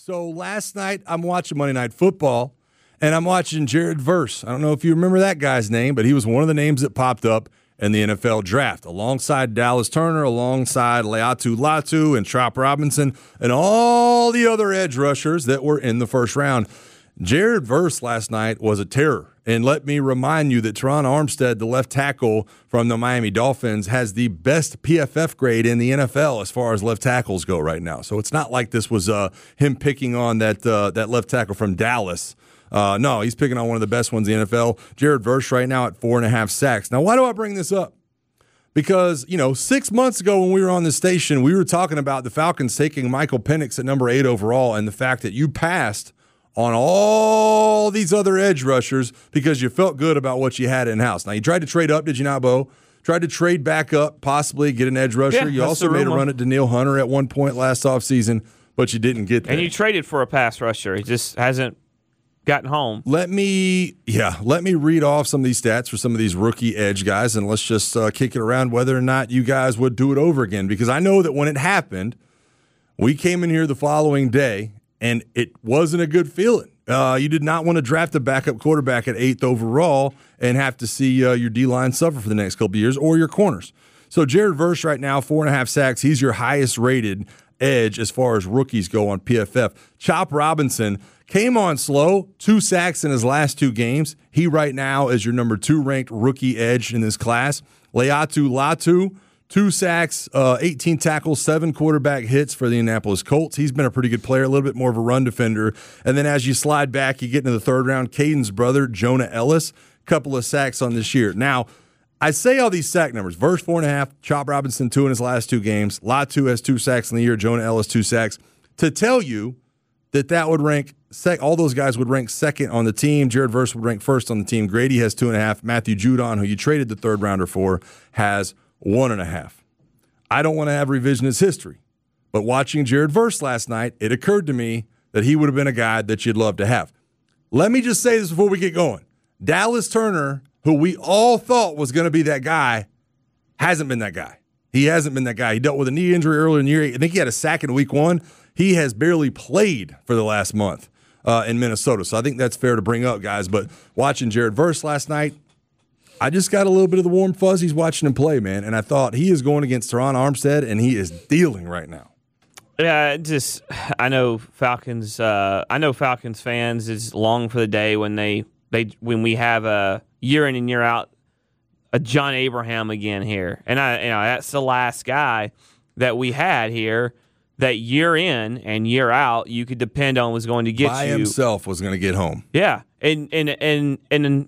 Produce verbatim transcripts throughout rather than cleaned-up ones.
So last night I'm watching Monday Night Football, and I'm watching Jared Verse. I don't know if you remember that guy's name, but he was one of the names that popped up in the N F L draft, alongside Dallas Turner, alongside Laiatu Latu and Chop Robinson, and all the other edge rushers that were in the first round. Jared Verse last night was a terror. And let me remind you that Teron Armstead, the left tackle from the Miami Dolphins, has the best P F F grade in the N F L as far as left tackles go right now. So it's not like this was uh, him picking on that uh, that left tackle from Dallas. Uh, no, he's picking on one of the best ones in the N F L. Jared Verse right now at four and a half sacks. Now, why do I bring this up? Because, you know, six months ago when we were on the station, we were talking about the Falcons taking Michael Penix at number eight overall and the fact that you passed on all these other edge rushers because you felt good about what you had in-house. Now, you tried to trade up, did you not, Bo? Tried to trade back up, possibly get an edge rusher. Yeah, you also made a run at Danielle Hunter at one point last offseason, but you didn't get there. And you traded for a pass rusher. He just hasn't gotten home. Let me, yeah, let me read off some of these stats for some of these rookie edge guys, and let's just uh, kick it around whether or not you guys would do it over again, because I know that when it happened, we came in here the following day, and it wasn't a good feeling. Uh, you did not want to draft a backup quarterback at eighth overall and have to see uh, your D-line suffer for the next couple of years, or your corners. So Jared Verse right now, four and a half sacks. He's your highest rated edge as far as rookies go on P F F. Chop Robinson came on slow, two sacks in his last two games. He right now is your number two ranked rookie edge in this class. Laiatu Latu, two sacks, uh, eighteen tackles, seven quarterback hits for the Indianapolis Colts. He's been a pretty good player, a little bit more of a run defender. And then as you slide back, you get into the third round, Caden's brother, Jonah Ellis, couple of sacks on this year. Now, I say all these sack numbers. Verse, four and a half. Chop Robinson, two in his last two games. Latu has two sacks in the year. Jonah Ellis, two sacks. To tell you that that would rank, sec- all those guys would rank second on the team. Jared Verse would rank first on the team. Grady has two and a half. Matthew Judon, who you traded the third rounder for, has one and a half. I don't want to have revisionist history, but watching Jared Verse last night, it occurred to me that he would have been a guy that you'd love to have. Let me just say this before we get going. Dallas Turner, who we all thought was going to be that guy, hasn't been that guy. He hasn't been that guy. He dealt with a knee injury earlier in the year. I think he had a sack in week one. He has barely played for the last month uh, in Minnesota. So I think that's fair to bring up, guys. But watching Jared Verse last night, I just got a little bit of the warm fuzzies watching him play, man. And I thought he is going against Teron Armstead, and he is dealing right now. Yeah, just I know Falcons. Uh, I know Falcons fans is long for the day when they they when we have a year in and year out a John Abraham again here, and I you know that's the last guy that we had here that year in and year out you could depend on was going to get by you. himself was going to get home. Yeah, and and and and. and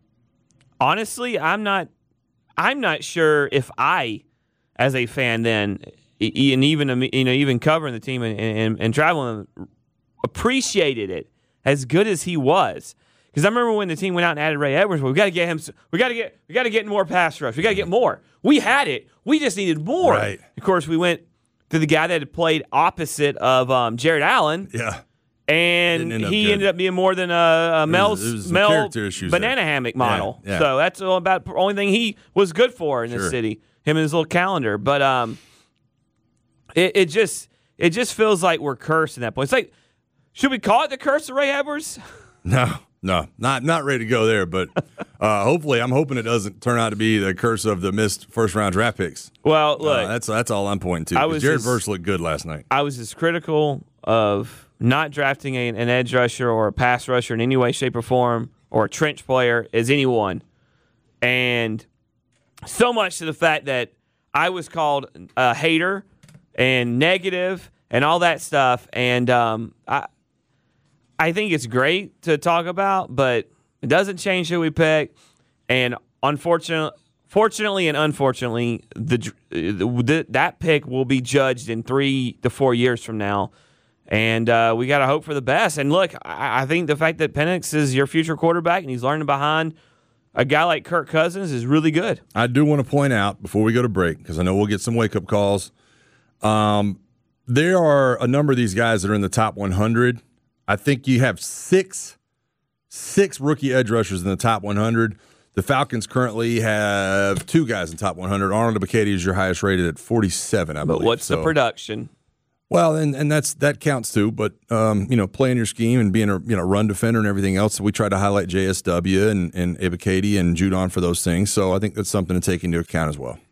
honestly, I'm not. I'm not sure if I, as a fan, then, and even you know, even covering the team and, and, and traveling, appreciated it as good as he was. Because I remember when the team went out and added Ray Edwards, well, we got to get him. We got to get. We got to get more pass rush. We got to get more. We had it. We just needed more. Right. Of course, we went to the guy that had played opposite of um, Jared Allen. Yeah. And end he good. ended up being more than a, a Mel's it was Mel character issues banana there. hammock model. Yeah, yeah. So that's all about the only thing he was good for in this Sure. city. Him and his little calendar. But um, it, it just it just feels like we're cursed at that point. It's like, should we call it the curse of Ray Edwards? No, no, not not ready to go there. But uh, hopefully, I'm hoping it doesn't turn out to be the curse of the missed first round draft picks. Well, look, uh, that's that's all I'm pointing to. I was Jared just- Verse looked good last night. I was as critical of not drafting a, an edge rusher or a pass rusher in any way, shape, or form, or a trench player as anyone. And so much to the fact that I was called a hater and negative and all that stuff. And um, I I think it's great to talk about, but it doesn't change who we pick. And unfortunately, fortunately and unfortunately, the, the that pick will be judged in three to four years from now. And uh, we got to hope for the best. And look, I, I think the fact that Penix is your future quarterback and he's learning behind a guy like Kirk Cousins is really good. I do want to point out before we go to break, because I know we'll get some wake-up calls, um, there are a number of these guys that are in the top one hundred. I think you have six, six rookie edge rushers in the top one hundred. The Falcons currently have two guys in the top one hundred. Arnold Ebiketie is your highest rated at forty-seven, I believe. But what's so, the production? Well, and, and that's that counts too. But um, you know, playing your scheme and being a you know run defender and everything else, we try to highlight J S W and and Ebiketie and Judon for those things. So I think that's something to take into account as well.